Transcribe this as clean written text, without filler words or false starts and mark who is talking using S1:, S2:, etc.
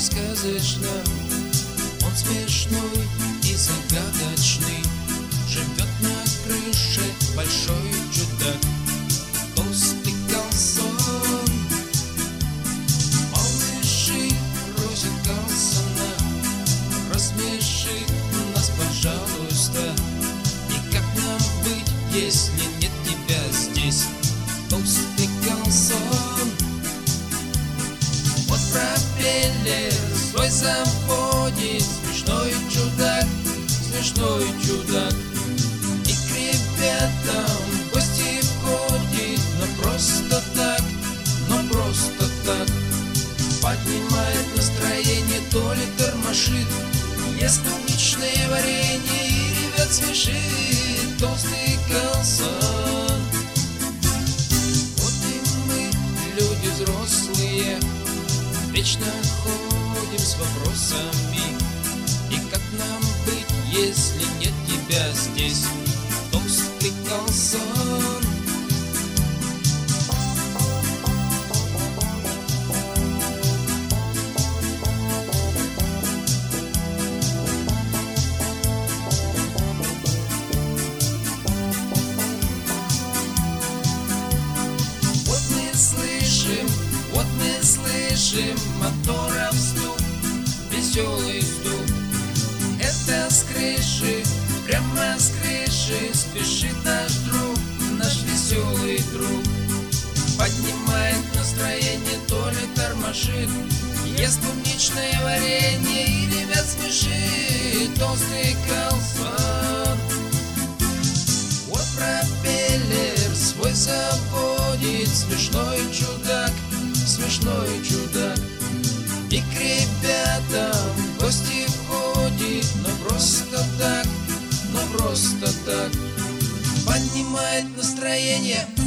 S1: сказочно. Он смешной и загадочный, живет на крыше большой чудак. Толстый колсон, малыши просят колсона, рассмеши нас, пожалуйста. И как нам быть, если нет тебя здесь, толстый колсон? Вот пропеллер свой заводит, смешной чудак, смешной чудак. И к ребятам в гости входит, но просто так, но просто так. Поднимает настроение, то ли тормошит, ест клубничное варенье и ребят смешит толстый колсон. Вот и мы, люди взрослые, вечно ходим с вопросами. И как нам быть, если нет тебя здесь, толстый колсон? Вот мы слышим моторов стук, веселый стук. Это с крыши, прямо с крыши спешит наш друг, наш веселый друг. Поднимает настроение, то ли тормошит, ест клубничное варенье и ребят смешит толстый колсон. Вот пропеллер свой заводит, смешной чудак, смешной чудак. И к ребятам в гости входит, но просто так, но просто так. Поднимает настроение,